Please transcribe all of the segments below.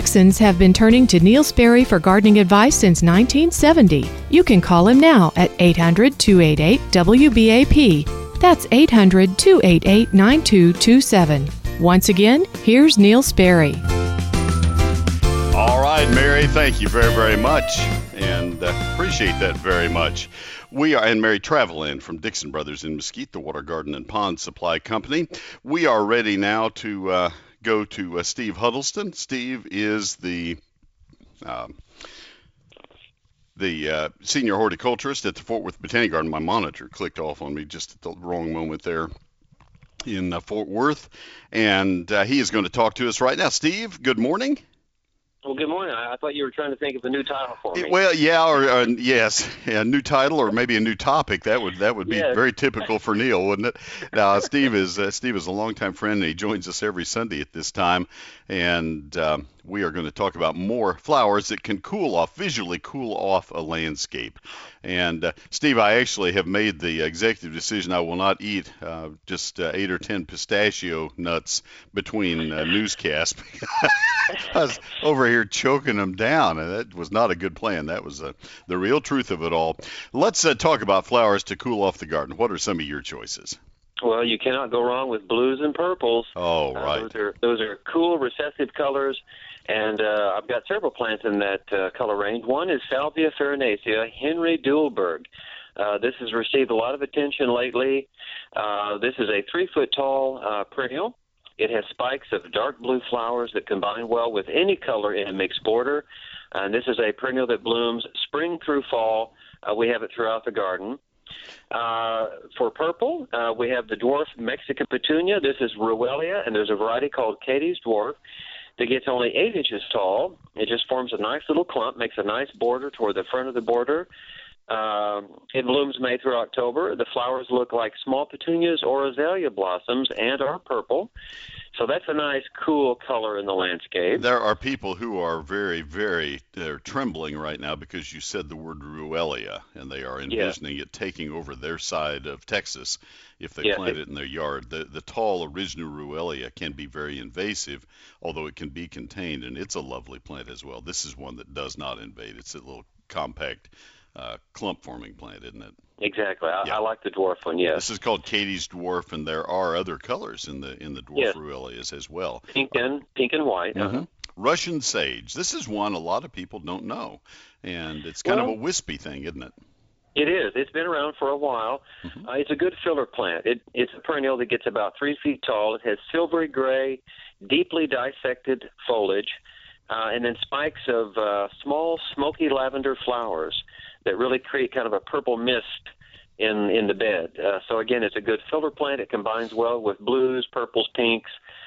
Texans have been turning to Neil Sperry for gardening advice since 1970. You can call him now at 800-288-WBAP. That's 800-288-9227. Once again, here's Neil Sperry. All right, Mary, thank you very, very much, and appreciate that very much. We are, and Mary Travelin from Dixon Brothers in Mesquite, the Water Garden and Pond Supply Company. We are ready now to go to Steve Huddleston. Steve is the senior horticulturist at the Fort Worth Botanic Garden. My monitor clicked off on me just at the wrong moment there in Fort Worth, and he is going to talk to us right now. Steve, good morning. Well, good morning. I thought you were trying to think of a new title for me. Well, yeah, or yes, a new title or maybe a new topic. That would be very typical for Neil, wouldn't it? Now, Steve is a longtime friend, and he joins us every Sunday at this time, and we are going to talk about more flowers that can visually cool off a landscape. And Steve, I actually have made the executive decision I will not eat just 8 or 10 pistachio nuts between newscasts. I was over here choking them down, and that was not a good plan. That was the real truth of it all. Let's talk about flowers to cool off the garden. What are some of your choices? Well, you cannot go wrong with blues and purples. Oh, right. Those are cool, recessive colors, and I've got several plants in that color range. One is Salvia farinaceae, Henry Duelberg. This has received a lot of attention lately. This is a 3-foot-tall perennial. It has spikes of dark blue flowers that combine well with any color in a mixed border. And this is a perennial that blooms spring through fall. We have it throughout the garden. For purple, we have the dwarf Mexican petunia. This is Ruellia, and there's a variety called Katie's Dwarf that gets only 8 inches tall. It just forms a nice little clump, makes a nice border toward the front of the border. It blooms May through October. The flowers look like small petunias or azalea blossoms and are purple. So that's a nice, cool color in the landscape. There are people who are very, very they're trembling right now because you said the word Ruellia, and they are envisioning it taking over their side of Texas if they plant it in their yard. The tall original Ruellia can be very invasive, although it can be contained, and it's a lovely plant as well. This is one that does not invade. It's a little compact clump-forming plant, isn't it? Exactly. I like the dwarf one, yes. This is called Katie's Dwarf, and there are other colors in the dwarf Ruellias as well. Pink and white. Mm-hmm. Russian sage. This is one a lot of people don't know, and it's kind of a wispy thing, isn't it? It is. It's been around for a while. Mm-hmm. It's a good filler plant. It's a perennial that gets about 3 feet tall. It has silvery gray, deeply dissected foliage, and then spikes of small, smoky lavender flowers that really create kind of a purple mist in the bed. So again, it's a good filler plant. It combines well with blues, purples, pinks,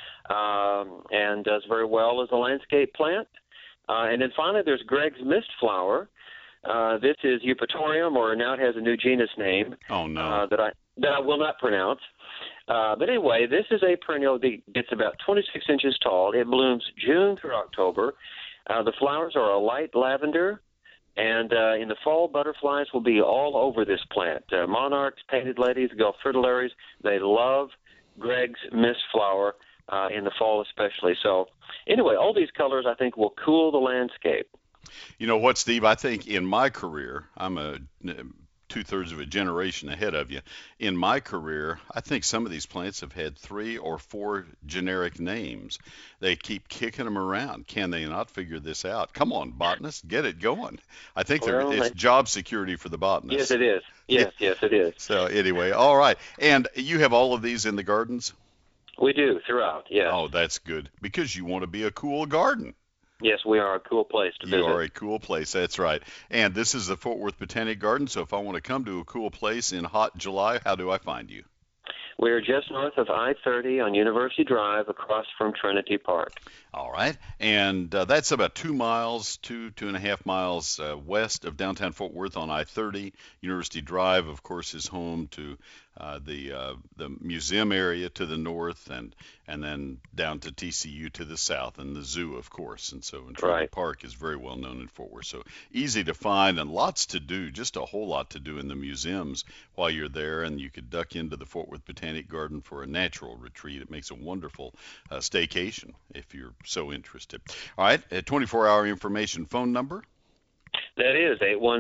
and does very well as a landscape plant. And then finally, there's Greg's mist flower. This is Eupatorium, or now it has a new genus name. Oh no! That I will not pronounce. But anyway, this is a perennial that gets about 26 inches tall. It blooms June through October. The flowers are a light lavender. And in the fall, butterflies will be all over this plant. Monarchs, painted ladies, Gulf fritillaries, they love Greg's mist flower in the fall especially. So anyway, all these colors I think will cool the landscape. You know what, Steve? I think in my career, I'm 2/3 of a generation ahead of you. In my career, I think some of these plants have had 3 or 4 generic names. They keep kicking them around. Can they not figure this out? Come on, botanists, get it going. I think it's job security for the botanists. Yes, it is. Yes, it is. So anyway, all right. And you have all of these in the gardens? We do, throughout, yes. Oh, that's good, because you want to be a cool garden. Yes, we are a cool place to visit. You are a cool place, that's right. And this is the Fort Worth Botanic Garden, so if I want to come to a cool place in hot July, how do I find you? We are just north of I-30 on University Drive, across from Trinity Park. All right. And that's about 2 miles, 2.5 miles west of downtown Fort Worth on I-30. University Drive, of course, is home to the museum area to the north, and then down to TCU to the south, and the zoo, of course. And so Trinity Park is very well known in Fort Worth. So easy to find and lots to do, just a whole lot to do in the museums while you're there. And you could duck into the Fort Worth Botanic Botanic Garden for a natural retreat. It makes a wonderful staycation if you're so interested. All right, a 24-hour information phone number. That is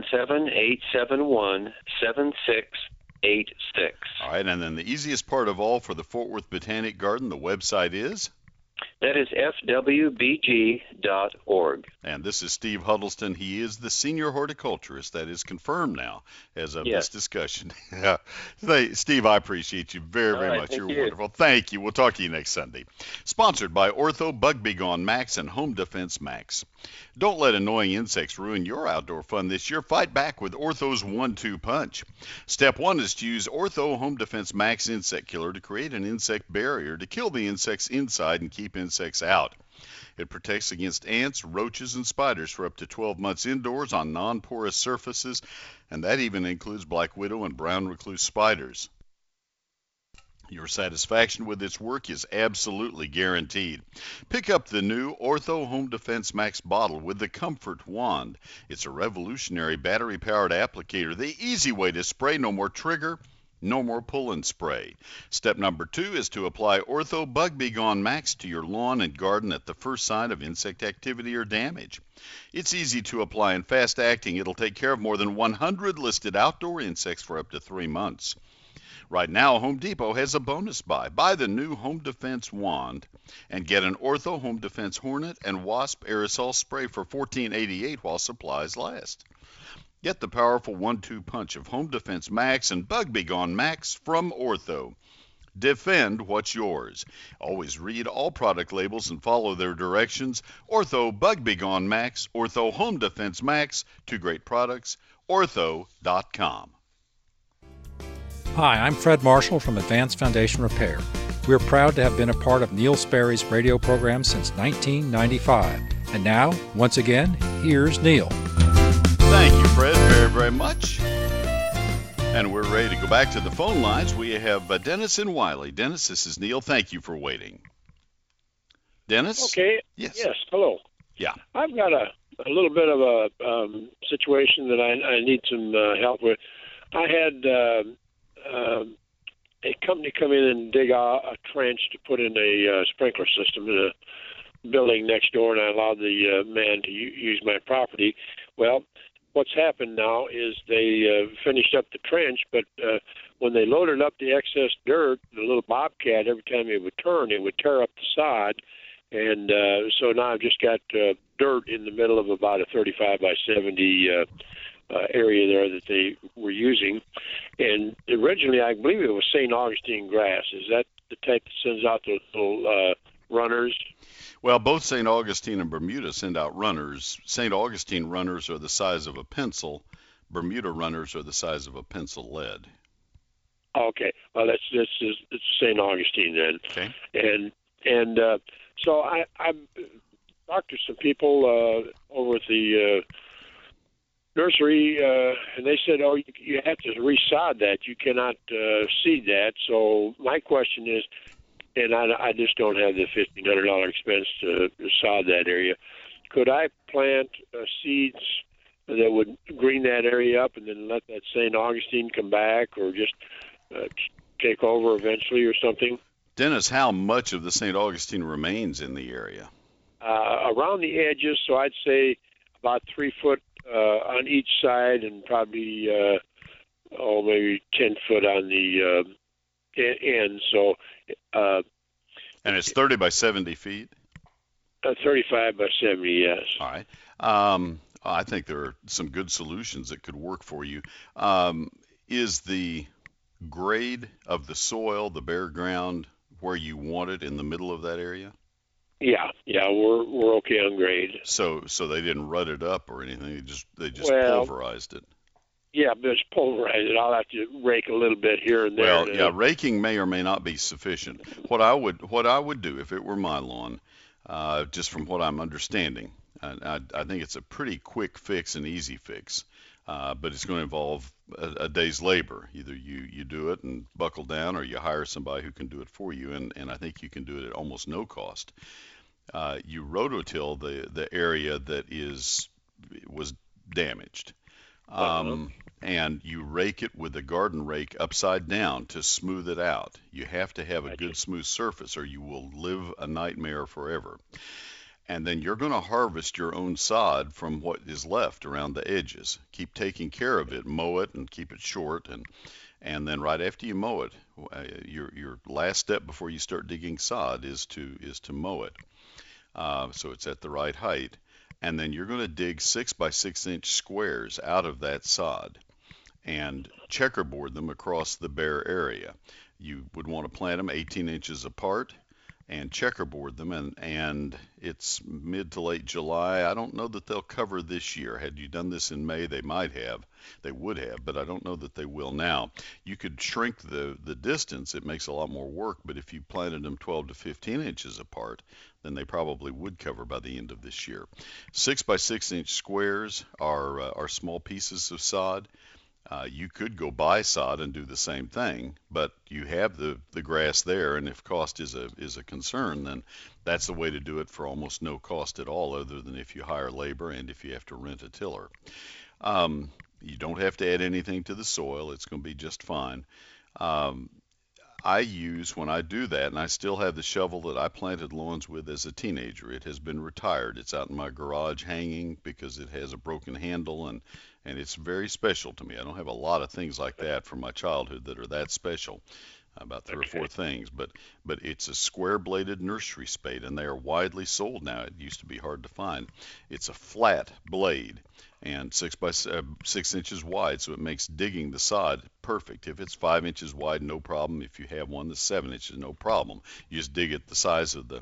817-871-7686. All right, and then the easiest part of all for the Fort Worth Botanic Garden, the website is? That is fwbg.org. And this is Steve Huddleston. He is the senior horticulturist. That is confirmed now as of this discussion. Steve, I appreciate you very much. You're wonderful. Thank you. We'll talk to you next Sunday. Sponsored by Ortho, Bug B Gone Max, and Home Defense Max. Don't let annoying insects ruin your outdoor fun this year. Fight back with Ortho's 1-2 punch. Step 1 is to use Ortho Home Defense Max Insect Killer to create an insect barrier to kill the insects inside and keep insects out. It protects against ants, roaches, and spiders for up to 12 months indoors on non-porous surfaces, and that even includes black widow and brown recluse spiders. Your satisfaction with its work is absolutely guaranteed. Pick up the new Ortho Home Defense Max bottle with the Comfort Wand. It's a revolutionary battery-powered applicator, the easy way to spray. No more trigger, no more pull and spray. Step number 2 is to apply Ortho Bug B Gone Max to your lawn and garden at the first sign of insect activity or damage. It's easy to apply and fast acting. It'll take care of more than 100 listed outdoor insects for up to 3 months. Right now, Home Depot has a bonus buy. Buy the new Home Defense Wand and get an Ortho Home Defense Hornet and Wasp aerosol spray for $14.88 while supplies last. Get the powerful 1-2 punch of Home Defense Max and Bug B Gone Max from Ortho. Defend what's yours. Always read all product labels and follow their directions. Ortho Bug B Gone Max, Ortho Home Defense Max, 2 great products, ortho.com. Hi, I'm Fred Marshall from Advanced Foundation Repair. We're proud to have been a part of Neil Sperry's radio program since 1995. And now, once again, here's Neil. Thank you, Fred, very much. And we're ready to go back to the phone lines. We have Dennis in Wiley. Dennis, this is Neil. Thank you for waiting. Dennis? Okay. Yes. Yes, hello. Yeah. I've got a little bit of a situation that I need some help with. I had a company come in and dig a trench to put in a sprinkler system in a building next door, and I allowed the man to use my property. Well, what's happened now is they finished up the trench, but when they loaded up the excess dirt, the little bobcat, every time it would turn, it would tear up the side. And so now I've just got dirt in the middle of about a 35 by 70 area there that they were using. And originally, I believe it was St. Augustine grass. Is that the type that sends out those little runners? Well, both St. Augustine and Bermuda send out runners. St. Augustine runners are the size of a pencil. Bermuda runners are the size of a pencil lead. Okay. Well, it's St. Augustine then. Okay. And so I talked to some people over at the nursery, and they said, "Oh, you have to resod that. You cannot seed that." So my question is, and I just don't have the $1,500 expense to sod that area. Could I plant seeds that would green that area up, and then let that St. Augustine come back, or just take over eventually, or something? Dennis, how much of the St. Augustine remains in the area? Around the edges, so I'd say about 3 foot on each side, and probably maybe 10 foot on the end. So, and it's 30 by 70 feet. 35 by 70, yes. All right. I think there are some good solutions that could work for you. Is the grade of the soil, the bare ground, where you want it in the middle of that area? Yeah, we're okay on grade. So they didn't rut it up or anything. They just pulverized it. Yeah, but it's pulverized. I'll have to rake a little bit here and there. Well, yeah, raking may or may not be sufficient. What I would do if it were my lawn, just from what I'm understanding, I think it's a pretty quick fix and easy fix, but it's going to involve a day's labor. Either you do it and buckle down, or you hire somebody who can do it for you, and I think you can do it at almost no cost. You rototill the area that was damaged. and you rake it with a garden rake upside down to smooth it out. You have to have a good smooth surface or you will live a nightmare forever. And then you're going to harvest your own sod from what is left around the edges. Keep taking care of it, mow it and keep it short, and then right after you mow it, your last step before you start digging sod is to mow it, so it's at the right height. And then you're going to dig 6 by 6 inch squares out of that sod and checkerboard them across the bare area. You would want to plant them 18 inches apart and checkerboard them, and it's mid to late July. I don't know that they'll cover this year. Had you done this in May, they would have, but I don't know that they will now. You could shrink the distance. It makes a lot more work, but if you planted them 12 to 15 inches apart, then they probably would cover by the end of this year. 6 by 6 inch squares are small pieces of sod. You could go buy sod and do the same thing, but you have the grass there, and if cost is a concern, then that's the way to do it for almost no cost at all, other than if you hire labor and if you have to rent a tiller. You don't have to add anything to the soil. It's going to be just fine. I use, when I do that, and I still have the shovel that I planted lawns with as a teenager. It has been retired. It's out in my garage hanging because it has a broken handle, and it's very special to me. I don't have a lot of things like that from my childhood that are that special, about 3 or 4 things, but it's a square-bladed nursery spade, and they are widely sold now. It used to be hard to find. It's a flat blade and 6 by 6 inches wide, so it makes digging the sod perfect. If it's 5 inches wide, no problem. If you have one that's 7 inches, no problem. You just dig it the size of the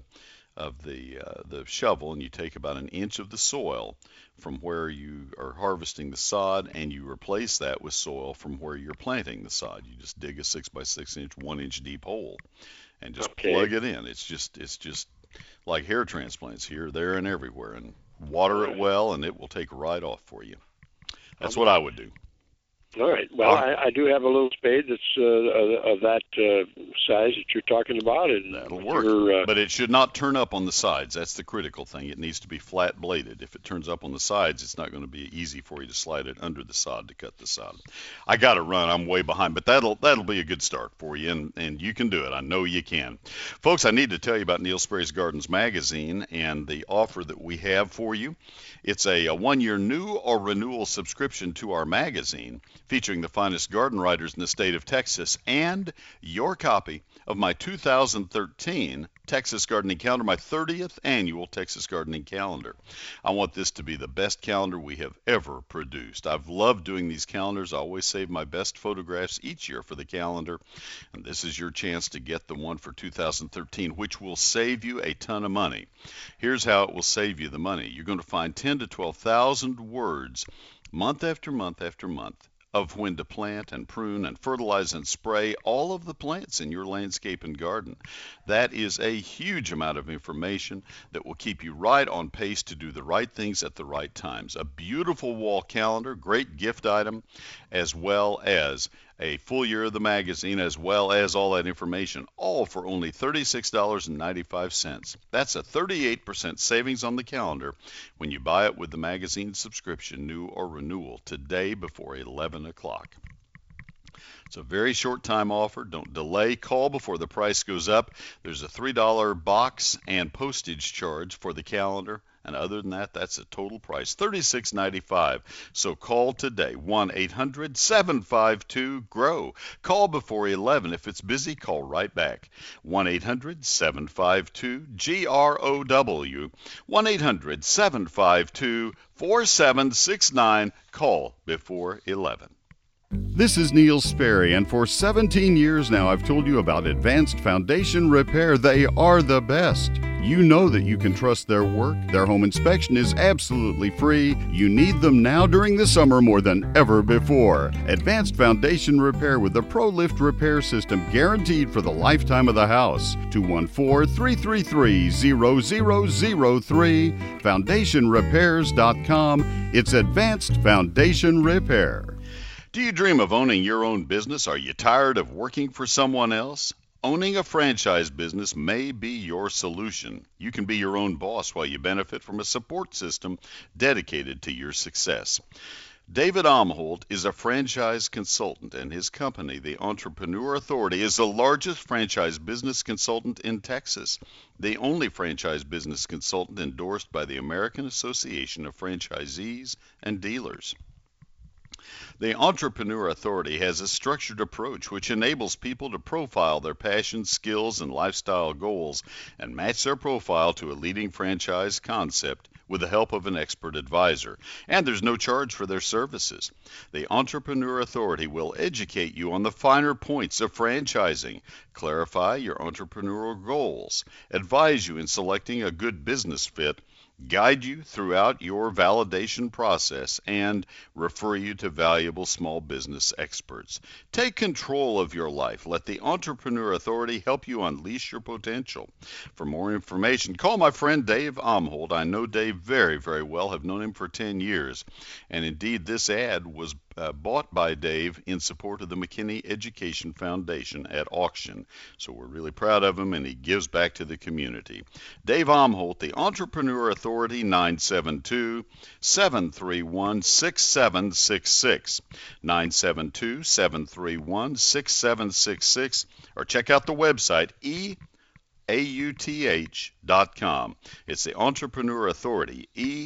shovel, and you take about an inch of the soil from where you are harvesting the sod, and you replace that with soil from where you're planting the sod. You just dig a 6 by 6 inch, 1 inch deep hole, and just plug it in. It's just like hair transplants, here, there, and everywhere, and water it well, and it will take right off for you. That's what I would do. All right. Well, I do have a little spade that's of that size that you're talking about. And that'll work. But it should not turn up on the sides. That's the critical thing. It needs to be flat bladed. If it turns up on the sides, it's not going to be easy for you to slide it under the sod to cut the sod. I got to run. I'm way behind. But that'll be a good start for you, and you can do it. I know you can. Folks, I need to tell you about Neil Sperry's Gardens magazine and the offer that we have for you. It's a 1-year new or renewal subscription to our magazine, featuring the finest garden writers in the state of Texas, and your copy of my 2013 Texas Gardening Calendar, my 30th annual Texas Gardening Calendar. I want this to be the best calendar we have ever produced. I've loved doing these calendars. I always save my best photographs each year for the calendar, and this is your chance to get the one for 2013, which will save you a ton of money. Here's how it will save you the money. You're going to find 10 to 12,000 words month after month after month of when to plant and prune and fertilize and spray all of the plants in your landscape and garden. That is a huge amount of information that will keep you right on pace to do the right things at the right times. A beautiful wall calendar, great gift item, as well as a full year of the magazine, as well as all that information, all for only $36.95. That's a 38% savings on the calendar when you buy it with the magazine subscription, new or renewal, today before 11 o'clock. It's a very short time offer. Don't delay. Call before the price goes up. There's a $3 box and postage charge for the calendar. And other than that, that's a total price, $36.95. So call today, 1-800-752-GROW. Call before 11. If it's busy, call right back, 1-800-752-GROW, 1-800-752-4769. Call before 11. This is Neil Sperry, and for 17 years now I've told you about Advanced Foundation Repair. They are the best. You know that you can trust their work. Their home inspection is absolutely free. You need them now during the summer more than ever before. Advanced Foundation Repair with the ProLift repair system guaranteed for the lifetime of the house. 214-333-0003, foundationrepairs.com. It's Advanced Foundation Repair. Do you dream of owning your own business? Are you tired of working for someone else? Owning a franchise business may be your solution. You can be your own boss while you benefit from a support system dedicated to your success. David Omholt is a franchise consultant, and his company, the Entrepreneur Authority, is the largest franchise business consultant in Texas, the only franchise business consultant endorsed by the American Association of Franchisees and Dealers. The Entrepreneur Authority has a structured approach which enables people to profile their passions, skills, and lifestyle goals and match their profile to a leading franchise concept with the help of an expert advisor. And there's no charge for their services. The Entrepreneur Authority will educate you on the finer points of franchising, clarify your entrepreneurial goals, advise you in selecting a good business fit, guide you throughout your validation process, and refer you to valuable small business experts. Take control of your life. Let the Entrepreneur Authority help you unleash your potential. For more information, call my friend Dave Omholt. I know Dave very, very well. Have known him for 10 years. And indeed, this ad was bought by Dave in support of the McKinney Education Foundation at auction. So we're really proud of him, and he gives back to the community. Dave Omholt, the Entrepreneur Authority, 972-731-6766. 972-731-6766. Or check out the website, eauth.com. It's the Entrepreneur Authority,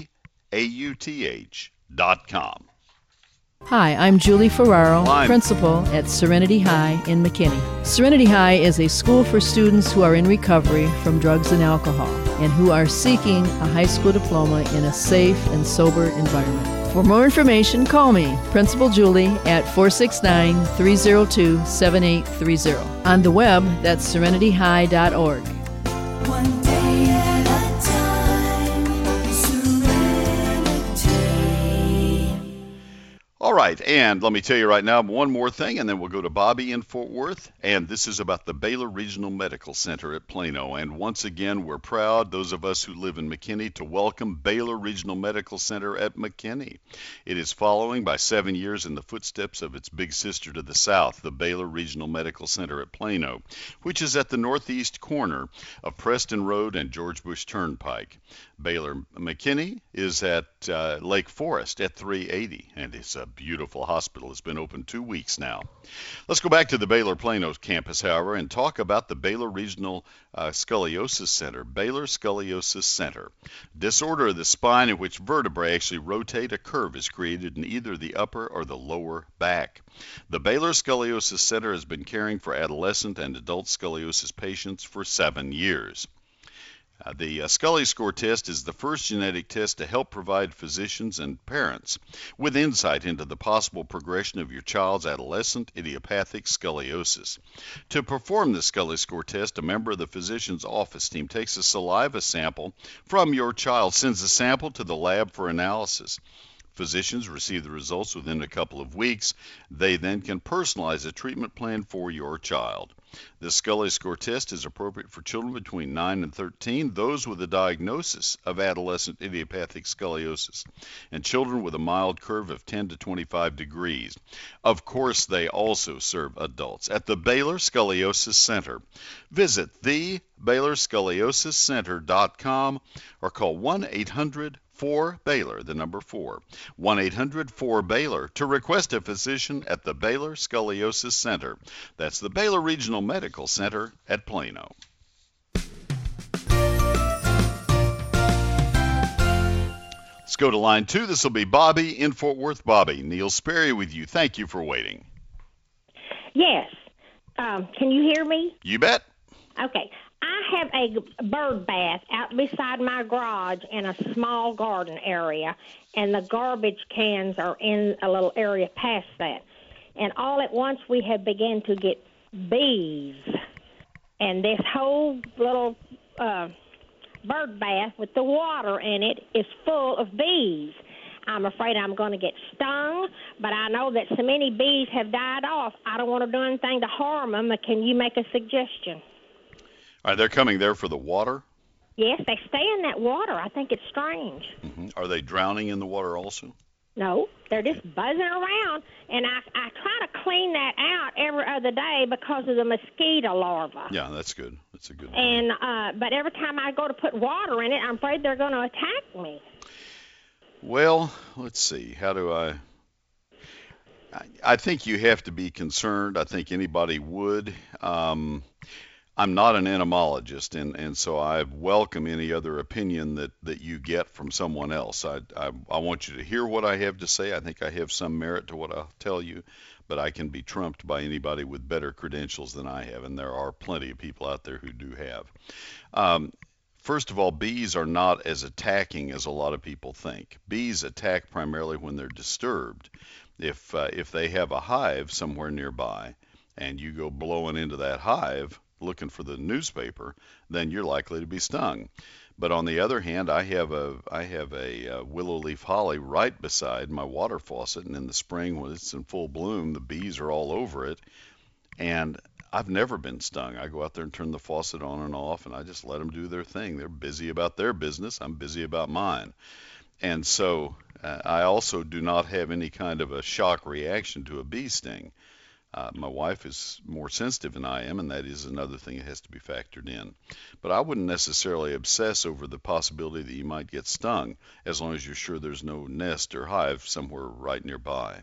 eauth.com. Hi, I'm Julie Ferraro, principal at Serenity High in McKinney. Serenity High is a school for students who are in recovery from drugs and alcohol and who are seeking a high school diploma in a safe and sober environment. For more information, call me, Principal Julie, at 469-302-7830. On the web, that's serenityhigh.org. One day at a time, Serenity. All right, and let me tell you right now one more thing, and then we'll go to Bobby in Fort Worth. And this is about the Baylor Regional Medical Center at Plano. And once again, we're proud, those of us who live in McKinney, to welcome Baylor Regional Medical Center at McKinney. It is following by 7 years in the footsteps of its big sister to the south, the Baylor Regional Medical Center at Plano, which is at the northeast corner of Preston Road and George Bush Turnpike. Baylor McKinney is at Lake Forest at 380, and it's a beautiful hospital. It's been open 2 weeks now. Let's go back to the Baylor Plano campus, however, and talk about the Baylor Regional Scoliosis Center. Baylor Scoliosis Center. Disorder of the spine in which vertebrae actually rotate. A curve is created in either the upper or the lower back. The Baylor Scoliosis Center has been caring for adolescent and adult scoliosis patients for 7 years. The Scully score test is the first genetic test to help provide physicians and parents with insight into the possible progression of your child's adolescent idiopathic scoliosis. To perform the Scully score test, a member of the physician's office team takes a saliva sample from your child, sends the sample to the lab for analysis. Physicians receive the results within a couple of weeks. They then can personalize a treatment plan for your child. The Scully score test is appropriate for children between 9 and 13, those with a diagnosis of adolescent idiopathic scoliosis, and children with a mild curve of 10 to 25 degrees. Of course, they also serve adults. At the Baylor Scoliosis Center, visit thebaylorscoliosiscenter.com or call 1-800-4-BAYLOR, the number 4, 1-800-4-BAYLOR, to request a physician at the Baylor Scoliosis Center. That's the Baylor Regional Medical Center at Plano. Let's go to line 2. This will be Bobby in Fort Worth. Bobby, Neil Sperry with you. Thank you for waiting. Yes. Can you hear me? You bet. Okay. I have a bird bath out beside my garage in a small garden area, and the garbage cans are in a little area past that. And all at once we have begun to get bees. And this whole little bird bath with the water in it is full of bees. I'm afraid I'm going to get stung, but I know that so many bees have died off. I don't want to do anything to harm them. Can you make a suggestion? All right, they're coming there for the water? Yes, they stay in that water. I think it's strange. Mm-hmm. Are they drowning in the water also? No, they're just buzzing around, and I try to clean that out every other day because of the mosquito larvae. Yeah, that's good. That's a good one. And but every time I go to put water in it, I'm afraid they're going to attack me. Well, let's see. How do I I think you have to be concerned. I think anybody would. I'm not an entomologist, and so I welcome any other opinion that you get from someone else. I want you to hear what I have to say. I think I have some merit to what I'll tell you, but I can be trumped by anybody with better credentials than I have, and there are plenty of people out there who do have. First of all, bees are not as attacking as a lot of people think. Bees attack primarily when they're disturbed. If they have a hive somewhere nearby and you go blowing into that hive looking for the newspaper, then you're likely to be stung. But on the other hand, I have a willow leaf holly right beside my water faucet, and in the spring when it's in full bloom, the bees are all over it, and I've never been stung. I go out there and turn the faucet on and off, and I just let them do their thing. They're busy about their business. I'm busy about mine. And so I also do not have any kind of a shock reaction to a bee sting. My wife is more sensitive than I am, and that is another thing that has to be factored in. But I wouldn't necessarily obsess over the possibility that you might get stung, as long as you're sure there's no nest or hive somewhere right nearby.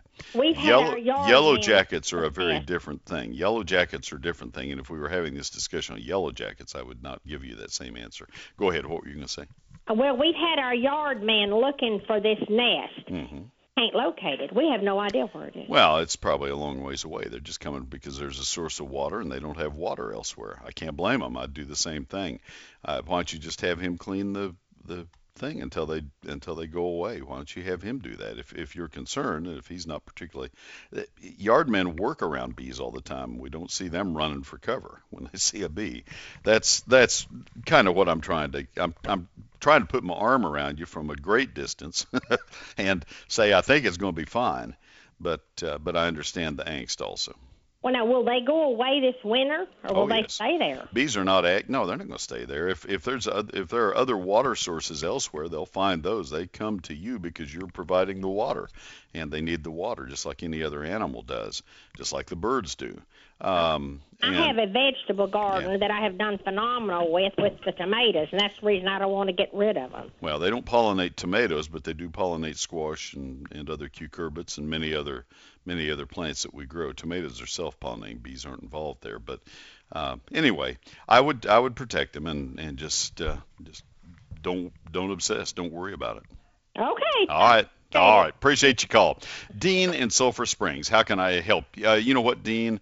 Yellow jackets are a very different thing. Yellow jackets are a different thing, and if we were having this discussion on yellow jackets, I would not give you that same answer. Go ahead. What were you going to say? Well, we've had our yard man looking for this nest. Mm-hmm. Ain't located. We have no idea where it is. Well, it's probably a long ways away. They're just coming because there's a source of water and they don't have water elsewhere. I can't blame them. I'd do the same thing. Why don't you just have him clean the thing until they go away? Why don't you have him do that if you're concerned, and if he's not particularly. Yard men work around bees all the time. We don't see them running for cover when they see a bee. That's kind of what I'm trying to. I'm trying to put my arm around you from a great distance and say I think it's going to be fine, but I understand the angst also. Well, now, will they go away this winter, or will they stay there? Bees are not no, they're not going to stay there. If there are other water sources elsewhere, they'll find those. They come to you because you're providing the water, and they need the water just like any other animal does, just like the birds do. I have a vegetable garden that I have done phenomenal with the tomatoes, and that's the reason I don't want to get rid of them. Well, they don't pollinate tomatoes, but they do pollinate squash and other cucurbits and many other plants that we grow. Tomatoes are self-pollinating. Bees aren't involved there. But anyway, I would protect them and just don't obsess. Don't worry about it. Okay. All right. All right. Appreciate your call. Dean in Sulphur Springs. How can I help? You know what, Dean?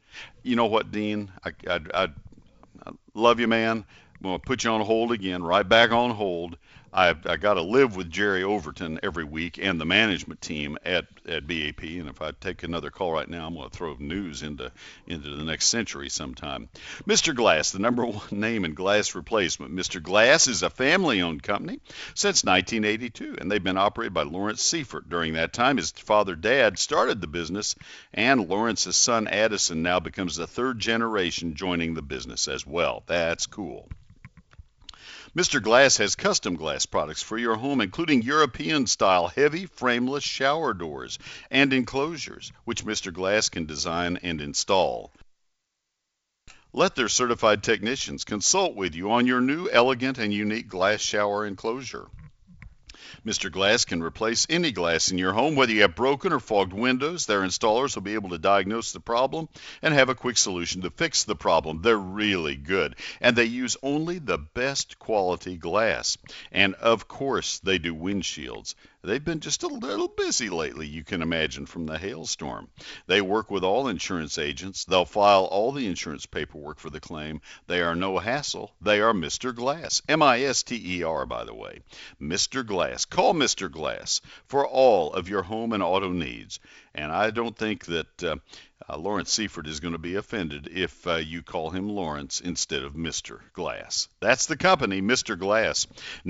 I love you, man. I'm going to put you on hold again, right back on hold. I got to live with Jerry Overton every week and the management team at BAP, and if I take another call right now, I'm going to throw news into the next century sometime. Mr. Glass, the number one name in glass replacement. Mr. Glass is a family-owned company since 1982, and they've been operated by Lawrence Seifert. During that time, his father-dad started the business, and Lawrence's son Addison now becomes the third generation joining the business as well. That's cool. Mr. Glass has custom glass products for your home, including European-style heavy frameless shower doors and enclosures, which Mr. Glass can design and install. Let their certified technicians consult with you on your new elegant and unique glass shower enclosure. Mr. Glass can replace any glass in your home, whether you have broken or fogged windows. Their installers will be able to diagnose the problem and have a quick solution to fix the problem. They're really good, and they use only the best quality glass. And, of course, they do windshields. They've been just a little busy lately, you can imagine, from the hailstorm. They work with all insurance agents. They'll file all the insurance paperwork for the claim. They are no hassle. They are Mr. Glass. M-I-S-T-E-R, by the way. Mr. Glass. Call Mr. Glass for all of your home and auto needs. And I don't think that Lawrence Seifert is going to be offended if you call him Lawrence instead of Mr. Glass. That's the company, Mr. Glass,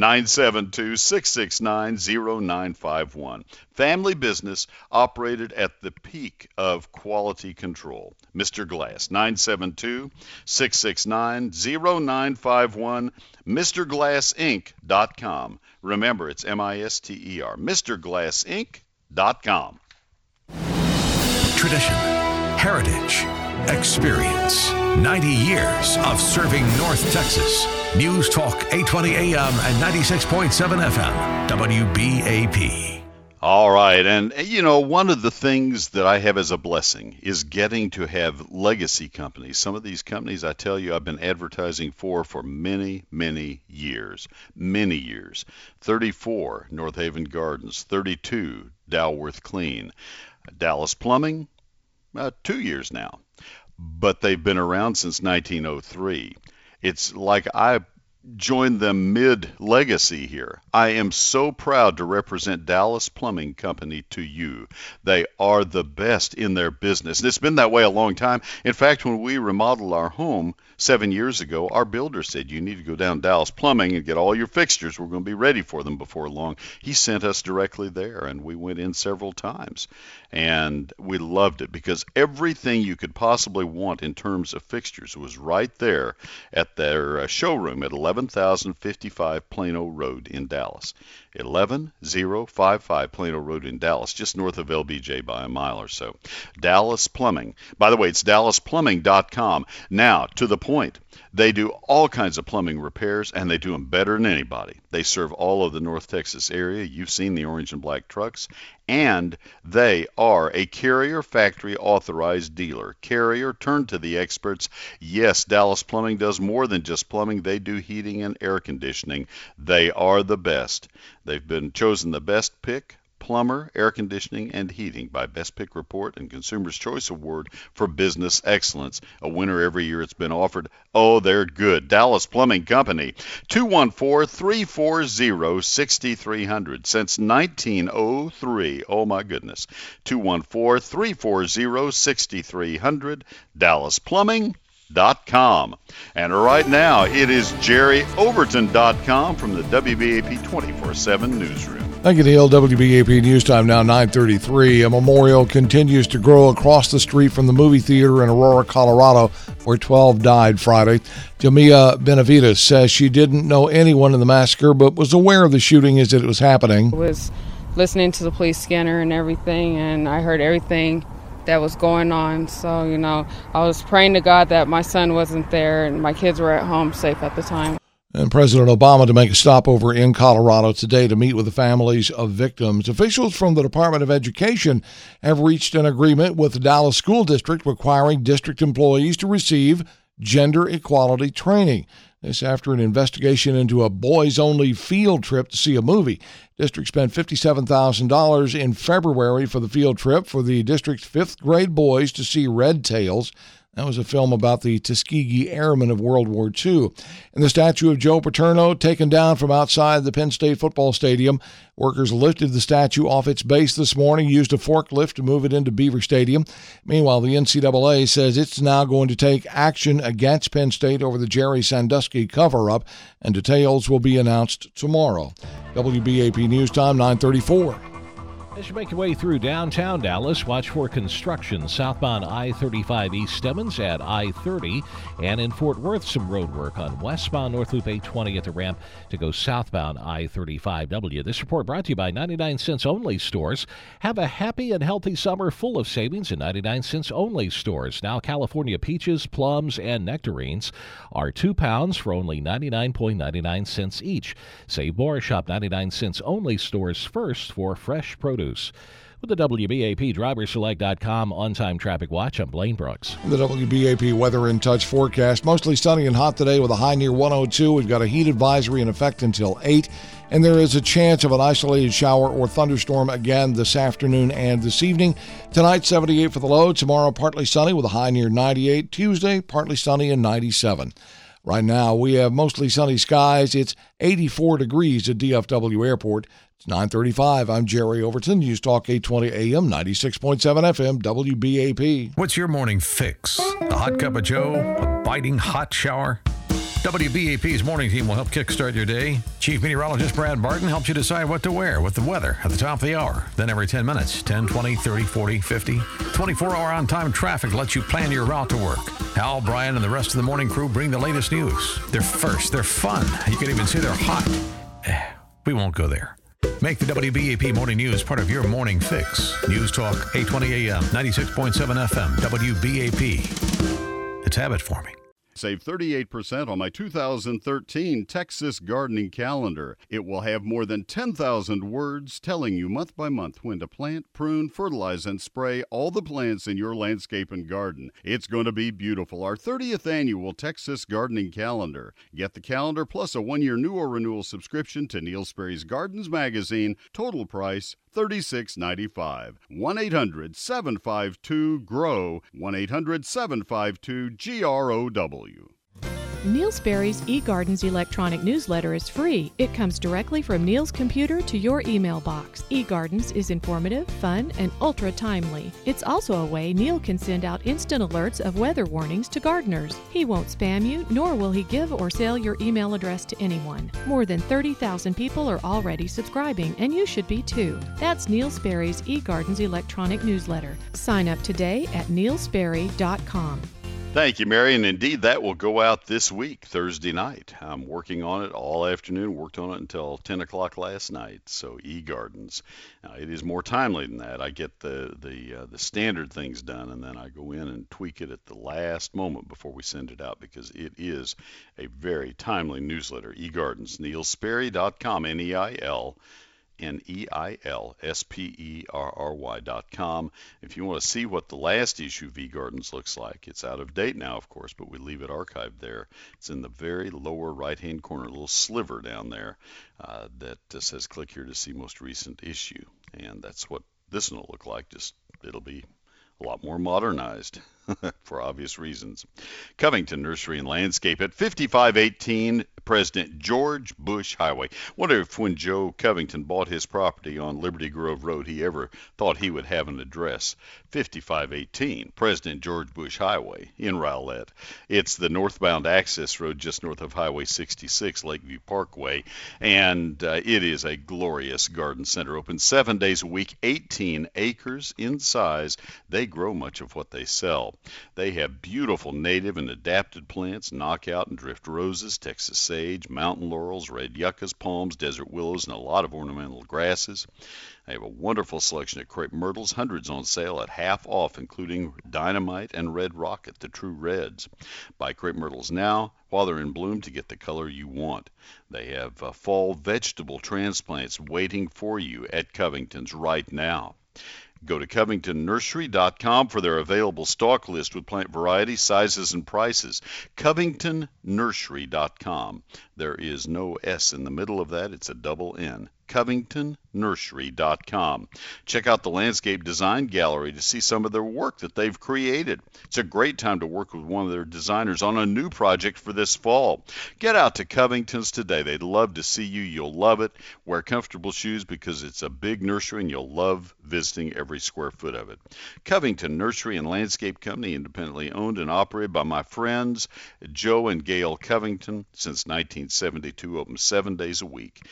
972-669-0951. Family business operated at the peak of quality control. Mr. Glass, 972-669-0951, MrGlassInc.com. Remember, it's M-I-S-T-E-R, MrGlassInc.com. Tradition, heritage, experience. 90 years of serving North Texas. News Talk 820 AM and 96.7 FM. WBAP. All right. And, one of the things that I have as a blessing is getting to have legacy companies. Some of these companies, I tell you, I've been advertising for many, many years. Many years. 34, North Haven Gardens. 32, Dalworth Clean. Dallas Plumbing, 2 years now. But they've been around since 1903. It's like I joined them mid-legacy here. I am so proud to represent Dallas Plumbing Company to you. They are the best in their business. And it's been that way a long time. In fact, when we remodeled our home 7 years ago, our builder said, you need to go down Dallas Plumbing and get all your fixtures. We're going to be ready for them before long. He sent us directly there, and we went in several times. And we loved it because everything you could possibly want in terms of fixtures was right there at their showroom at 11,055 Plano Road in Dallas. 11055 Plano Road in Dallas, just north of LBJ by a mile or so. Dallas Plumbing. By the way, it's DallasPlumbing.com. Now, to the point. They do all kinds of plumbing repairs, and they do them better than anybody. They serve all of the North Texas area. You've seen the orange and black trucks. And they are a Carrier Factory authorized dealer. Carrier, turn to the experts. Yes, Dallas Plumbing does more than just plumbing. They do heating and air conditioning. They are the best. They've been chosen the best pick, plumber, air conditioning, and heating by Best Pick Report and Consumer's Choice Award for business excellence. A winner every year it's been offered. Oh, they're good. Dallas Plumbing Company, 214-340-6300 since 1903. Oh, my goodness. 214-340-6300, DallasPlumbing.com. And right now, it is JerryOverton.com from the WBAP 24/7 newsroom. Thank you, Neil. WBAP News Time now 9:33. A memorial continues to grow across the street from the movie theater in Aurora, Colorado, where 12 died Friday. Jamia Benavides says she didn't know anyone in the massacre, but was aware of the shooting as it was happening. I was listening to the police scanner and everything, and I heard everything that was going on. So, I was praying to God that my son wasn't there and my kids were at home safe at the time. And President Obama to make a stopover in Colorado today to meet with the families of victims. Officials from the Department of Education have reached an agreement with the Dallas School District requiring district employees to receive gender equality training. This after an investigation into a boys-only field trip to see a movie. District spent $57,000 in February for the field trip for the district's fifth-grade boys to see Red Tails. That was a film about the Tuskegee Airmen of World War II. And the statue of Joe Paterno taken down from outside the Penn State football stadium. Workers lifted the statue off its base this morning, used a forklift to move it into Beaver Stadium. Meanwhile, the NCAA says it's now going to take action against Penn State over the Jerry Sandusky cover-up, and details will be announced tomorrow. WBAP News Time, 9:34. As you make your way through downtown Dallas, watch for construction southbound I-35 East Stemmons at I-30, and in Fort Worth, some road work on westbound North Loop 820 at the ramp to go southbound I-35W. This report brought to you by 99 Cents Only Stores. Have a happy and healthy summer full of savings in 99 Cents Only Stores. Now California peaches, plums, and nectarines are 2 pounds for only 99.99 cents each. Save more. Shop 99 Cents Only Stores first for fresh produce. With the WBAP DriverSelect.com on-time traffic watch, I'm Blaine Brooks. The WBAP Weather in Touch forecast. Mostly sunny and hot today with a high near 102. We've got a heat advisory in effect until 8. And there is a chance of an isolated shower or thunderstorm again this afternoon and this evening. Tonight, 78 for the low. Tomorrow, partly sunny with a high near 98. Tuesday, partly sunny and 97. Right now, we have mostly sunny skies. It's 84 degrees at DFW Airport. It's 9:35. I'm Jerry Overton. News Talk 820 AM, 96.7 FM, WBAP. What's your morning fix? A hot cup of joe? A biting hot shower? WBAP's morning team will help kickstart your day. Chief Meteorologist Brad Barton helps you decide what to wear with the weather at the top of the hour. Then every 10 minutes, 10, 20, 30, 40, 50. 24-hour on-time traffic lets you plan your route to work. Hal, Brian, and the rest of the morning crew bring the latest news. They're first. They're fun. You can even say they're hot. We won't go there. Make the WBAP Morning News part of your morning fix. News Talk 820 AM, 96.7 FM, WBAP. It's habit forming. Save 38% on my 2013 Texas Gardening Calendar. It will have more than 10,000 words telling you month by month when to plant, prune, fertilize, and spray all the plants in your landscape and garden. It's going to be beautiful. Our 30th annual Texas Gardening Calendar. Get the calendar plus a 1-year new or renewal subscription to Neil Sperry's Gardens magazine. Total price $36.95. 1-800-752-GROW. 1-800-752-GROW. Neil Sperry's eGardens electronic newsletter is free. It comes directly from Neil's computer to your email box. eGardens is informative, fun, and ultra timely. It's also a way Neil can send out instant alerts of weather warnings to gardeners. He won't spam you, nor will he give or sell your email address to anyone. More than 30,000 people are already subscribing, and you should be too. That's Neil Sperry's eGardens electronic newsletter. Sign up today at neilsperry.com. Thank you, Mary. And indeed, that will go out this week, Thursday night. I'm working on it all afternoon, worked on it until 10 o'clock last night. So eGardens. Now, it is more timely than that. I get the standard things done, and then I go in and tweak it at the last moment before we send it out, because it is a very timely newsletter. eGardens, neilsperry.com, neilsperry.com. If you want to see what the last issue of eGardens looks like, it's out of date now, of course, but we leave it archived there. It's in the very lower right-hand corner, a little sliver down there that says click here to see most recent issue. And that's what this one will look like. Just it'll be a lot more modernized for obvious reasons. Covington Nursery and Landscape at 5518 President George Bush Highway. Wonder if when Joe Covington bought his property on Liberty Grove Road, he ever thought he would have an address. 5518 President George Bush Highway in Rowlett. It's the northbound access road just north of Highway 66, Lakeview Parkway, and it is a glorious garden center. Open 7 days a week, 18 acres in size. They grow much of what they sell. They have beautiful native and adapted plants, knockout and drift roses, Texas sage, mountain laurels, red yuccas, palms, desert willows, and a lot of ornamental grasses. They have a wonderful selection of crepe myrtles, hundreds on sale at half off, including Dynamite and Red Rocket, the true reds. Buy crepe myrtles now while they're in bloom to get the color you want. They have fall vegetable transplants waiting for you at Covington's right now. Go to CovingtonNursery.com for their available stock list with plant varieties, sizes, and prices. CovingtonNursery.com. There is no S in the middle of that. It's a double N. CovingtonNursery.com. Check out the Landscape Design Gallery to see some of their work that they've created. It's a great time to work with one of their designers on a new project for this fall. Get out to Covington's today. They'd love to see you. You'll love it. Wear comfortable shoes because it's a big nursery and you'll love visiting every square foot of it. Covington Nursery and Landscape Company, independently owned and operated by my friends Joe and Gail Covington since 1972, open 7 days a week.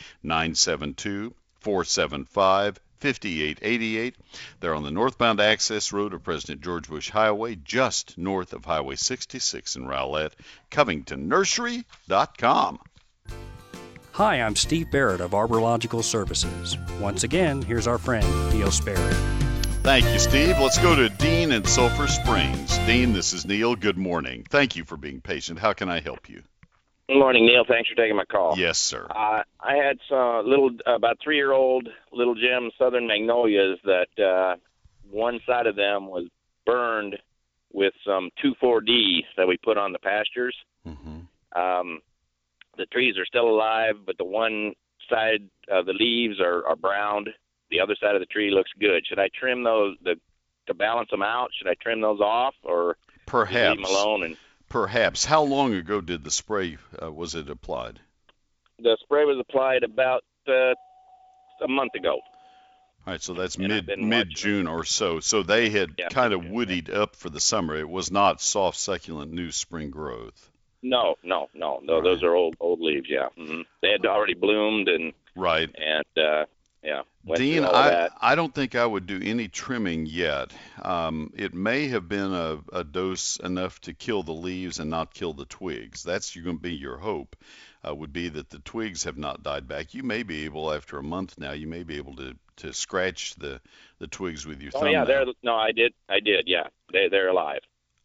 972-475-5888. They're on the northbound access road of President George Bush Highway, just north of Highway 66 in Rowlett. CovingtonNursery.com. Hi, I'm Steve Barrett of Arborilogical Services. Once again, here's our friend, Neil Sperry. Thank you, Steve. Let's go to Dean in Sulphur Springs. Dean, this is Neil. Good morning. Thank you for being patient. How can I help you? Good morning, Neil. Thanks for taking my call. Yes, sir. I had some about 3-year-old little gem southern magnolias that one side of them was burned with some 2,4-D that we put on the pastures. Mm-hmm. The trees are still alive, but the one side of the leaves are browned. The other side of the tree looks good. Should I trim those to balance them out? Should I trim those off, or perhaps leave them alone? Perhaps. How long ago did the spray was it applied? The spray was applied about a month ago. All right, so that's mid-June or so. So they had kind of woodied up for the summer. It was not soft, succulent, new spring growth. No. Right. Those are old leaves. Yeah, mm-hmm. They had already bloomed and right. And Dean, I don't think I would do any trimming yet. It may have been a dose enough to kill the leaves and not kill the twigs. That's going to be your hope, would be that the twigs have not died back. You may be able, after a month now, you may be able to scratch the twigs with your thumb. Oh, yeah, I did, yeah. They're alive.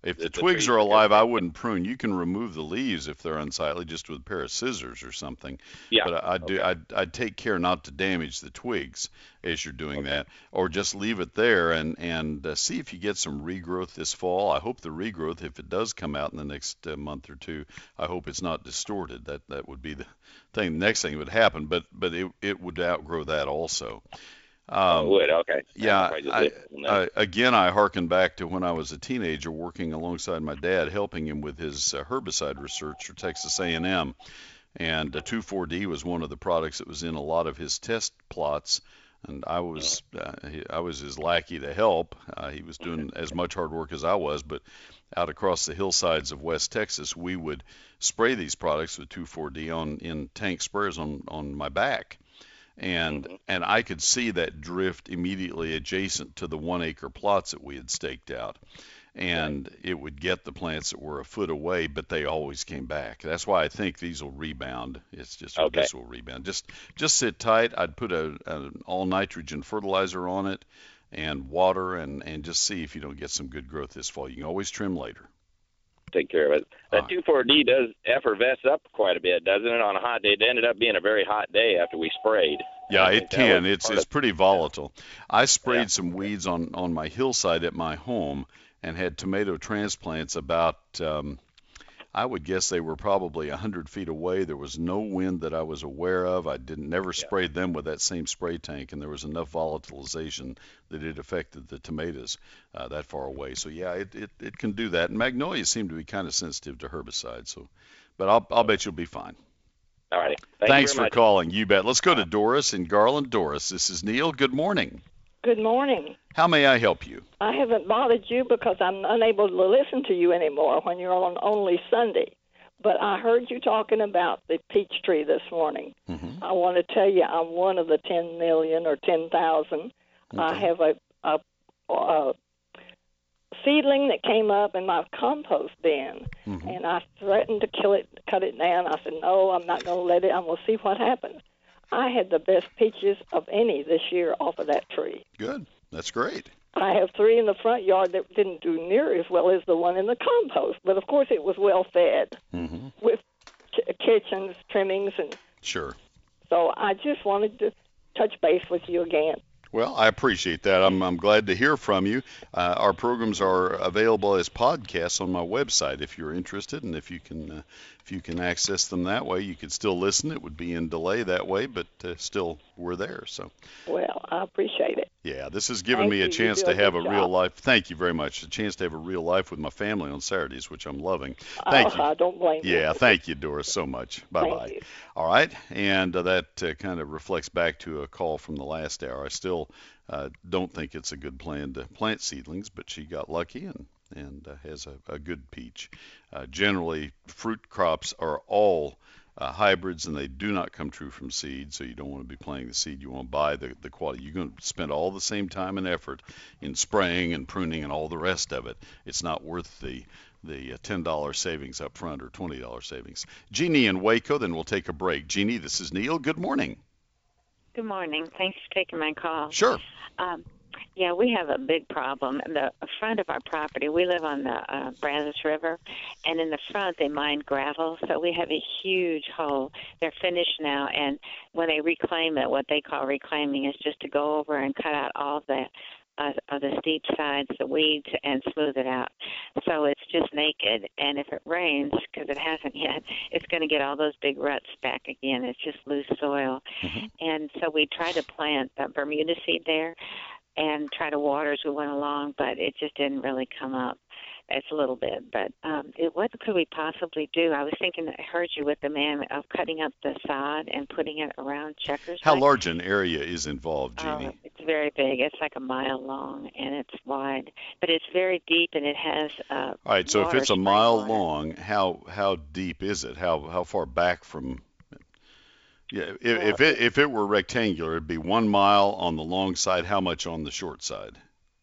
If the twigs are alive, I wouldn't prune. You can remove the leaves if they're unsightly, just with a pair of scissors or something. Yeah. But I'd take care not to damage the twigs as you're doing that, or just leave it there and see if you get some regrowth this fall. I hope the regrowth, if it does come out in the next month or two, I hope it's not distorted. That would be the thing. The next thing that would happen, but it would outgrow that also. Would, okay. Yeah, I hearken back to when I was a teenager working alongside my dad, helping him with his herbicide research for Texas A&M. And 2,4-D was one of the products that was in a lot of his test plots. And I was his lackey to help. He was doing as much hard work as I was, but out across the hillsides of West Texas, we would spray these products with 2,4-D in tank sprayers on my back. And I could see that drift immediately adjacent to the 1 acre plots that we had staked out. And it would get the plants that were a foot away, but they always came back. That's why I think these will rebound. It's just this will rebound. Just sit tight. I'd put an all nitrogen fertilizer on it and water and just see if you don't get some good growth this fall. You can always trim later. Take care of it. That 2,4-D does effervesce up quite a bit, doesn't it? On a hot day, it ended up being a very hot day after we sprayed. Yeah, it can. It's pretty volatile. I sprayed some weeds on my hillside at my home and had tomato transplants about, I would guess they were probably 100 feet away. There was no wind that I was aware of. I never sprayed them with that same spray tank, and there was enough volatilization that it affected the tomatoes that far away. So yeah, it can do that. And magnolias seem to be kind of sensitive to herbicides. So, but I'll bet you'll be fine. All righty. Thanks for calling. You bet. Let's go to Doris in Garland. Doris, this is Neil. Good morning. Good morning. How may I help you? I haven't bothered you because I'm unable to listen to you anymore when you're on only Sunday. But I heard you talking about the peach tree this morning. Mm-hmm. I want to tell you I'm one of the 10 million or 10,000. Okay. I have a seedling that came up in my compost bin, and I threatened to kill it, cut it down. I said, no, I'm not going to let it. I'm going to see what happens. I had the best peaches of any this year off of that tree. Good. That's great. I have 3 in the front yard that didn't do near as well as the one in the compost. But, of course, it was well fed with kitchens, trimmings. And sure. So I just wanted to touch base with you again. Well, I appreciate that. I'm glad to hear from you. Our programs are available as podcasts on my website if you're interested, and if you can access them that way, you could still listen. It would be in delay that way, but still we're there. So. Well, I appreciate it. Yeah, this has given me a chance to have a real life. Thank you very much. A chance to have a real life with my family on Saturdays, which I'm loving. Thank you. I don't blame you. Yeah, thank you, Doris, so much. Bye-bye. All right, and that kind of reflects back to a call from the last hour. I still don't think it's a good plan to plant seedlings, but she got lucky and has a good peach. Generally, fruit crops are all hybrids, and they do not come true from seed, so you don't want to be planting the seed. You want to buy the quality. You're going to spend all the same time and effort in spraying and pruning and all the rest of it. It's not worth the $10 savings up front or $20 savings. Jeannie in Waco, then we'll take a break. Jeannie, this is Neil. Good morning. Good morning. Thanks for taking my call. Sure. Yeah, we have a big problem. In the front of our property, we live on the Brazos River, and in the front they mine gravel, so we have a huge hole. They're finished now, and when they reclaim it, what they call reclaiming is just to go over and cut out all the steep sides, the weeds, and smooth it out. So it's just naked, and if it rains, because it hasn't yet, it's going to get all those big ruts back again. It's just loose soil. And so we tried to plant Bermuda seed there and try to water as we went along, but it just didn't really come up. It's a little bit, but what could we possibly do? I was thinking, I heard you with the man of cutting up the sod and putting it around checkers. How large an area is involved, Jeannie? It's very big. It's like a mile long, and it's wide, but it's very deep, and it has all right, so if it's a mile long, how deep is it? How far back from... Yeah, if it were rectangular, it'd be 1 mile on the long side. How much on the short side?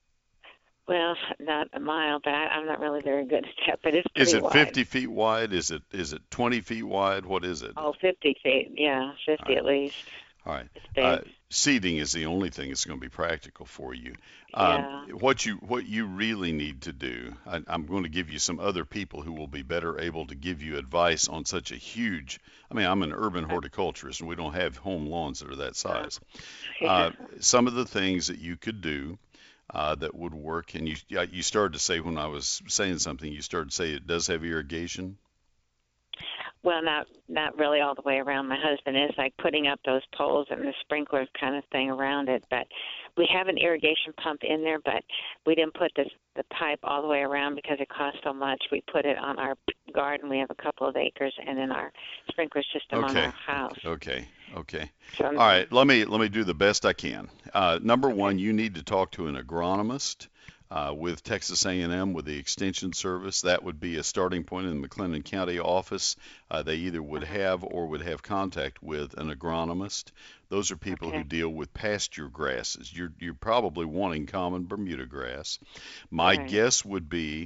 Well, not a mile, but I'm not really very good at that. But it's pretty Is it wide. 50 feet wide? Is it 20 feet wide? What is it? Oh, 50 feet. Yeah, 50 at least. All right. seeding is the only thing that's going to be practical for you. Yeah. What you really need to do, I'm going to give you some other people who will be better able to give you advice on such a huge. I mean, I'm an urban horticulturist, and we don't have home lawns that are that size. Some of the things that you could do that would work, and you started to say when I was saying something, you started to say it does have irrigation. Well, not really all the way around. My husband is like putting up those poles and the sprinklers kind of thing around it. But we have an irrigation pump in there, but we didn't put the pipe all the way around because it cost so much. We put it on our garden. We have a couple of acres, and then our sprinkler system on our house. Okay. So, all right. Let me do the best I can. Number one, you need to talk to an agronomist. With Texas A&M, with the Extension Service, that would be a starting point in the McLennan County office. They either would have or would have contact with an agronomist. Those are people who deal with pasture grasses. You're probably wanting common Bermuda grass. My guess would be,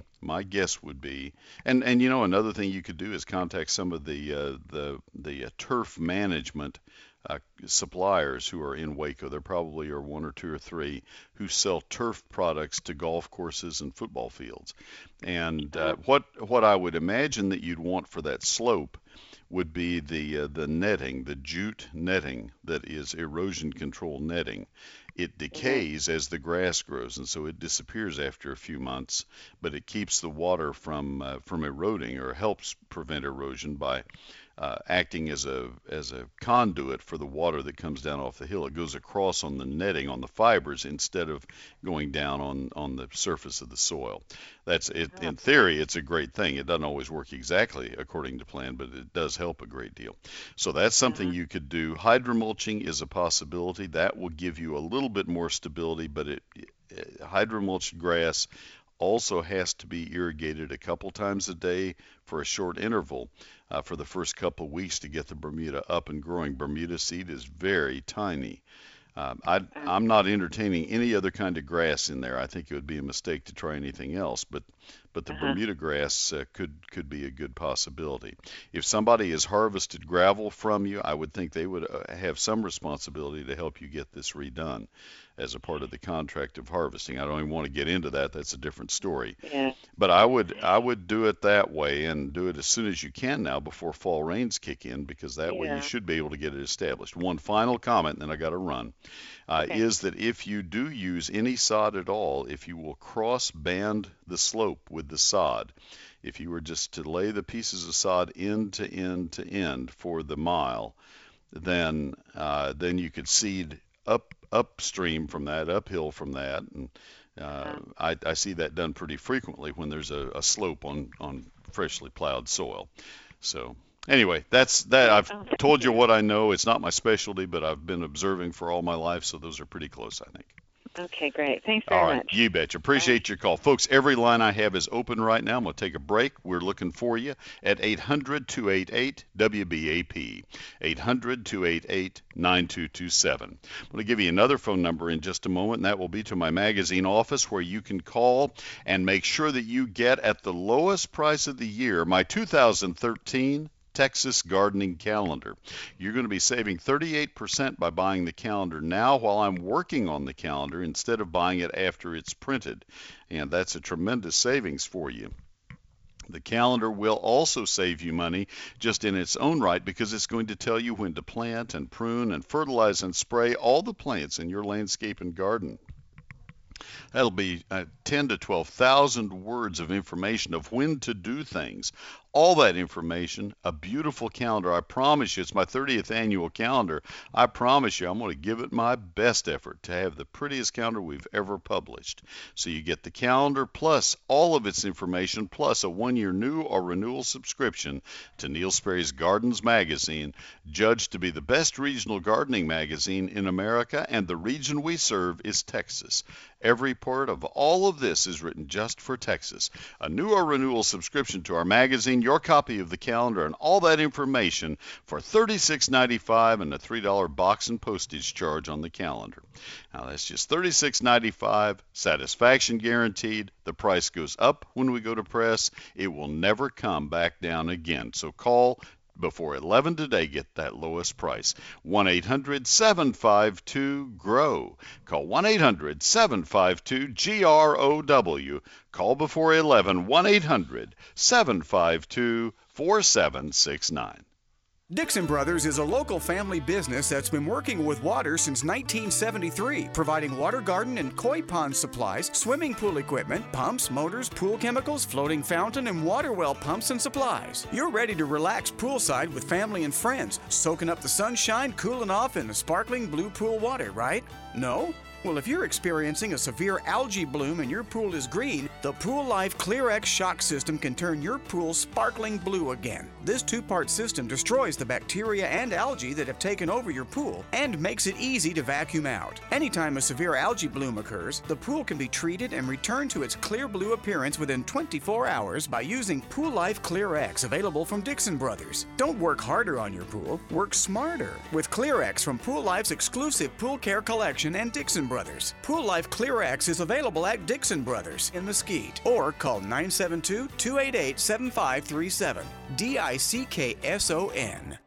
and another thing you could do is contact some of the turf management suppliers who are in Waco. There probably are one or two or three who sell turf products to golf courses and football fields. And what I would imagine that you'd want for that slope would be the netting, the jute netting that is erosion control netting. It decays as the grass grows, and so it disappears after a few months, but it keeps the water from eroding, or helps prevent erosion by acting as a conduit for the water that comes down off the hill. It goes across on the netting, on the fibers, instead of going down on the surface of the soil. That's it. In theory, it's a great thing. It doesn't always work exactly according to plan, but it does help a great deal. So that's something you could do. Hydromulching is a possibility. That will give you a little bit more stability, but hydromulched grass also has to be irrigated a couple times a day for a short interval for the first couple of weeks to get the Bermuda up and growing. Bermuda seed is very tiny. I'm not entertaining any other kind of grass in there. I think it would be a mistake to try anything else, but the Bermuda grass could be a good possibility. If somebody has harvested gravel from you, I would think they would have some responsibility to help you get this redone as a part of the contract of harvesting. I don't even want to get into that. That's a different story. Yeah. But I would do it that way, and do it as soon as you can now before fall rains kick in, because that way you should be able to get it established. One final comment, and then I got to run, is that if you do use any sod at all, if you will cross band the slope with the sod, if you were just to lay the pieces of sod end to end to end for the mile, then you could seed upstream from that, uphill from that, and I see that done pretty frequently when there's a slope on freshly plowed soil. So anyway, that's that. I've told you what I know. It's not my specialty, but I've been observing for all my life, so those are pretty close, I think. Okay, great. Thanks very much. You betcha. Appreciate your call. Folks, every line I have is open right now. I'm going to take a break. We're looking for you at 800-288-WBAP, 800-288-9227. I'm going to give you another phone number in just a moment, and that will be to my magazine office, where you can call and make sure that you get, at the lowest price of the year, my 2013 Texas Gardening Calendar. You're going to be saving 38% by buying the calendar now while I'm working on the calendar, instead of buying it after it's printed. And that's a tremendous savings for you. The calendar will also save you money just in its own right, because it's going to tell you when to plant and prune and fertilize and spray all the plants in your landscape and garden. That'll be 10 to 12,000 words of information of when to do things. All that information, a beautiful calendar. I promise you, it's my 30th annual calendar. I promise you, I'm going to give it my best effort to have the prettiest calendar we've ever published. So you get the calendar plus all of its information, plus a 1-year new or renewal subscription to Neil Sperry's Gardens magazine, judged to be the best regional gardening magazine in America, and the region we serve is Texas. Every part of all of this is written just for Texas. A new or renewal subscription to our magazine, your copy of the calendar, and all that information for $36.95 and a $3 box and postage charge on the calendar. Now that's just $36.95, satisfaction guaranteed. The price goes up when we go to press. It will never come back down again. So call before 11 today. Get that lowest price. 1-800-752-GROW. Call 1-800-752-GROW. Call before 11. 1-800-752-4769. Dixon Brothers is a local family business that's been working with water since 1973, providing water garden and koi pond supplies, swimming pool equipment, pumps, motors, pool chemicals, floating fountain, and water well pumps and supplies. You're ready to relax poolside with family and friends, soaking up the sunshine, cooling off in the sparkling blue pool water, right? No? Well, if you're experiencing a severe algae bloom and your pool is green, the Pool Life ClearX shock system can turn your pool sparkling blue again. This two-part system destroys the bacteria and algae that have taken over your pool and makes it easy to vacuum out. Anytime a severe algae bloom occurs, the pool can be treated and returned to its clear blue appearance within 24 hours by using Pool Life ClearX, available from Dixon Brothers. Don't work harder on your pool, work smarter with ClearX from Pool Life's exclusive Pool Care Collection and Dixon Brothers. Pool Life ClearX is available at Dixon Brothers in Mesquite, or call 972-288-7537. DICKSON.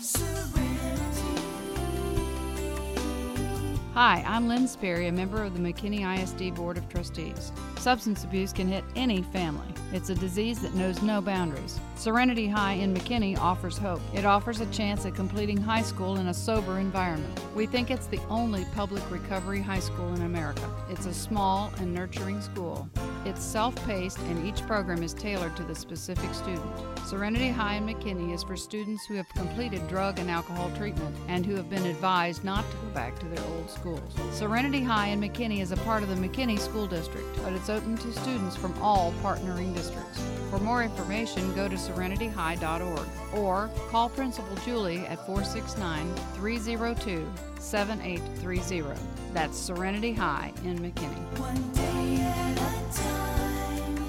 Hi, I'm Lynn Sperry, a member of the McKinney ISD Board of Trustees. Substance abuse can hit any family. It's a disease that knows no boundaries. Serenity High in McKinney offers hope. It offers a chance at completing high school in a sober environment. We think it's the only public recovery high school in America. It's a small and nurturing school. It's self-paced and each program is tailored to the specific student. Serenity High in McKinney is for students who have completed drug and alcohol treatment and who have been advised not to go back to their old schools. Serenity High in McKinney is a part of the McKinney School District, but it's open to students from all partnering districts. For more information, go to serenityhigh.org or call Principal Julie at 469-302-7830. That's Serenity High in McKinney. One day at a time,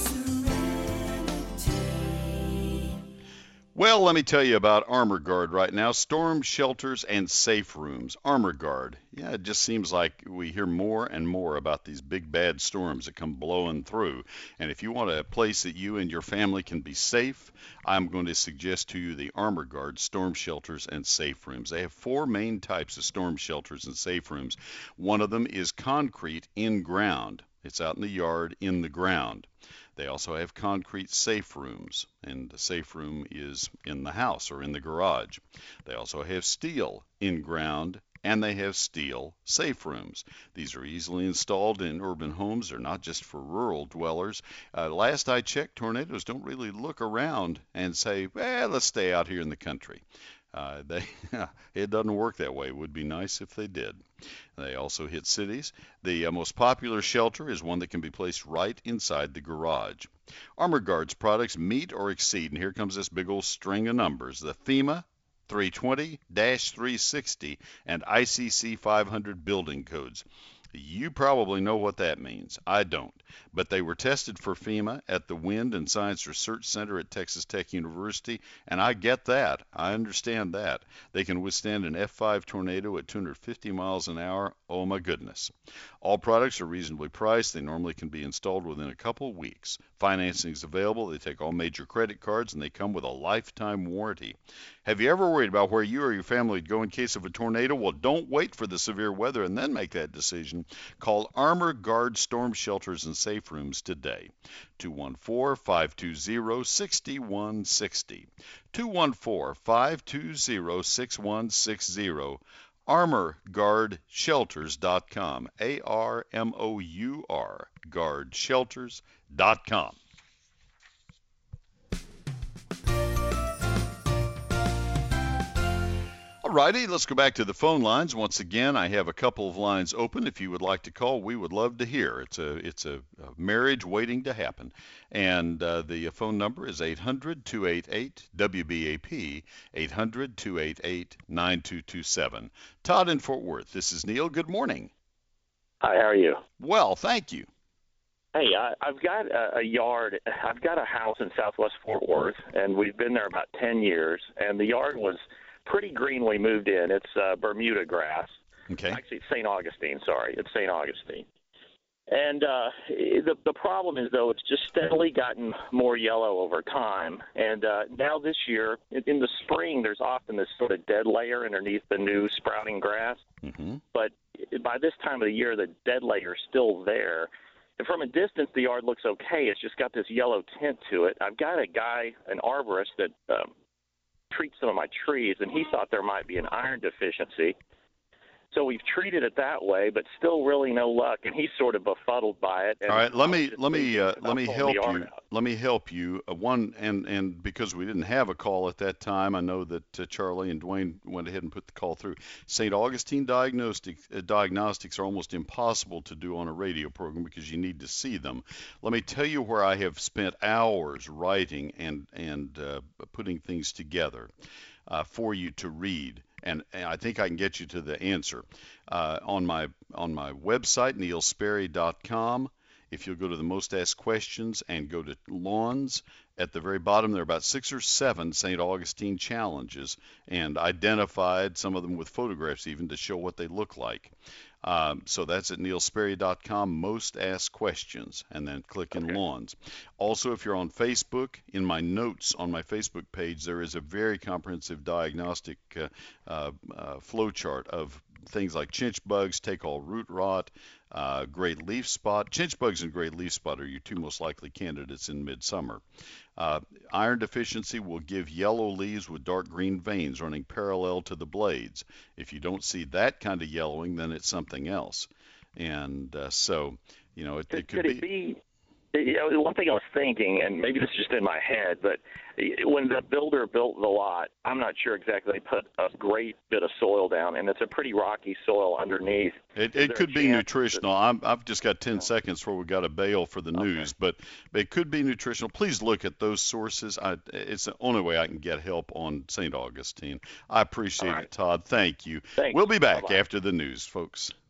Serenity. Well, let me tell you about Armor Guard right now. Storm shelters and safe rooms. Armor Guard. Yeah, it just seems like we hear more and more about these big bad storms that come blowing through. And if you want a place that you and your family can be safe, I'm going to suggest to you the Armor Guard storm shelters and safe rooms. They have four main types of storm shelters and safe rooms. One of them is concrete in ground. It's out in the yard in the ground. They also have concrete safe rooms, and the safe room is in the house or in the garage. They also have steel in ground, and they have steel safe rooms. These are easily installed in urban homes. They're not just for rural dwellers. Last I checked, tornadoes don't really look around and say, well, let's stay out here in the country. It doesn't work that way. It would be nice if they did. They also hit cities. The most popular shelter is one that can be placed right inside the garage. Armor Guard's products meet or exceed, and here comes this big old string of numbers, the FEMA 320-360 and ICC 500 building codes. You probably know what that means. I don't. But they were tested for FEMA at the Wind and Science Research Center at Texas Tech University, and I get that. I understand that. They can withstand an F5 tornado at 250 miles an hour. Oh, my goodness. All products are reasonably priced. They normally can be installed within a couple weeks. Financing is available. They take all major credit cards, and they come with a lifetime warranty. Have you ever worried about where you or your family would go in case of a tornado? Well, don't wait for the severe weather and then make that decision. Call Armor Guard Storm Shelters and Safe Rooms today. 214-520-6160. 214-520-6160. ArmorGuardShelters.com. ARMOUR GuardShelters.com. Alrighty, let's go back to the phone lines. Once again, I have a couple of lines open. If you would like to call, we would love to hear. It's a marriage waiting to happen. And the phone number is 800-288-WBAP, 800-288-9227. Todd in Fort Worth, this is Neil. Good morning. Hi, how are you? Well, thank you. Hey, I've got a yard. I've got a house in southwest Fort Worth, and we've been there about 10 years, and the yard was pretty green when we moved in. It's Bermuda grass. Okay. Actually, it's St. Augustine. Sorry, it's St. Augustine. And the problem is, though, it's just steadily gotten more yellow over time. And now this year, in the spring, there's often this sort of dead layer underneath the new sprouting grass. Mm-hmm. But by this time of the year, the dead layer is still there. And from a distance, the yard looks okay. It's just got this yellow tint to it. I've got a guy, an arborist, that treats some of my trees, and he thought there might be an iron deficiency. So we've treated it that way, but still really no luck, and he's sort of befuddled by it. And all right, let me help you. Let me help you. One, and because we didn't have a call at that time, I know that Charlie and Dwayne went ahead and put the call through. St. Augustine diagnostics are almost impossible to do on a radio program because you need to see them. Let me tell you where I have spent hours writing and putting things together for you to read. And I think I can get you to the answer. On my website, neilsperry.com, if you'll go to the Most Asked Questions and go to Lawns, at the very bottom there are about 6 or 7 St. Augustine challenges, and identified some of them with photographs even to show what they look like. So that's at neilsperry.com, Most Asked Questions, and then click in Lawns. Also, if you're on Facebook, in my notes on my Facebook page, there is a very comprehensive diagnostic flow chart of things like chinch bugs, take-all root rot, great leaf spot. Chinch bugs and great leaf spot are your 2 most likely candidates in midsummer. Iron deficiency will give yellow leaves with dark green veins running parallel to the blades. If you don't see that kind of yellowing, then it's something else. And so, it could be. One thing I was thinking, and maybe this is just in my head, but when the builder built the lot, I'm not sure exactly, they put a great bit of soil down, and it's a pretty rocky soil underneath. It could be nutritional. I've just got 10 seconds before we got to bail for the news, but it could be nutritional. Please look at those sources. It's the only way I can get help on St. Augustine. I appreciate it, Todd. Thank you. Thanks. We'll be back Bye-bye. after the news, folks.